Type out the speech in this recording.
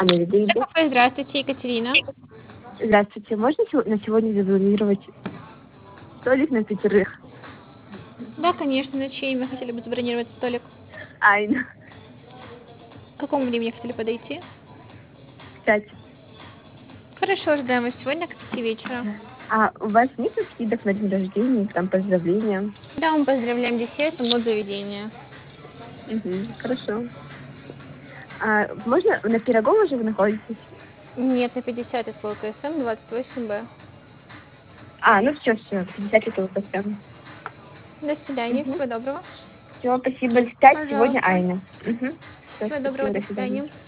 на виду. Ой, здравствуйте, Екатерина. Здравствуйте. Можно на сегодня забронировать столик на 5? Да, конечно, на чье имя хотели бы забронировать столик? Айна. К какому времени хотели подойти? Кстати, Хорошо, ждаем вас сегодня к 5 вечера. а у вас нет скидок на день рождения, там поздравления? Да, мы поздравляем десертом от заведения. Хорошо. А можно на Пирогова же вы находитесь? Нет, на 50 от КСМ 28Б. Ну все, 50 это вот прям. До свидания, всего доброго. Все, спасибо. 5 сегодня Пожалуйста. Айна. Всё, Всего доброго, спасибо, до до свидания. свидания.